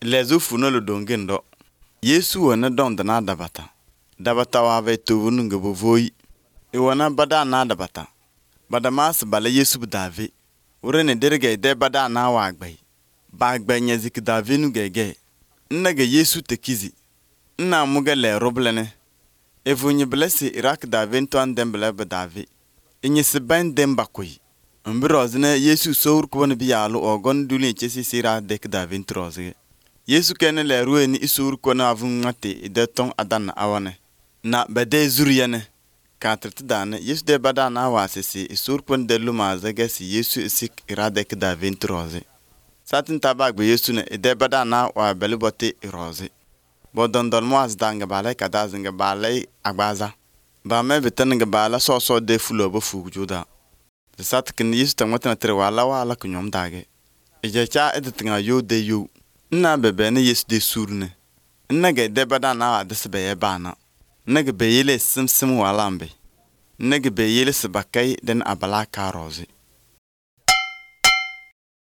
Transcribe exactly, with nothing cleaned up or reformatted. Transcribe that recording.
lezu funolo dongendo. Yesu wana don dana dabata. Dabata wa ve tuvunu ngabo voi. Iwana bada na dabata. Bada mas bala Yesu bdavi. Urene derge de bada na wagbai. Bagbay nyazik davi nu gege. Nnaga Yesu tekizi. Nna muga le roblene. Evunye blesi Irak davi ntuan dembele bdavi. Inye sibain dembakui. Mbirozine Yesu sour kubone biyalu ogon duli chesi sira dek davi ntrozige. Yesu kene le ruwe ni isur kona avun ngati idetong adan awane. Na bede zuriyane. Katriti dane Yesu de bada na wasisi isur kon de luma zage si Yesu isik iradek davi ntrozi. Satin tabak be Yesu ne ide bada na wa belibote irozi. Bodon don mo azda nga balay kada zinga balay agbaza. Ba me bitan nga bala so so de fulo bo fugjuda. De sat kin Yesu tamata na tre wala wala kunyom dage. Ije cha editinga yo de yo. Nna bebe ne Yesu de surne. Nna ge de bada na wa desbe ye bana. Nna ge be yele sim sim walambe. Nna ge be yele sibakai den abala karozi.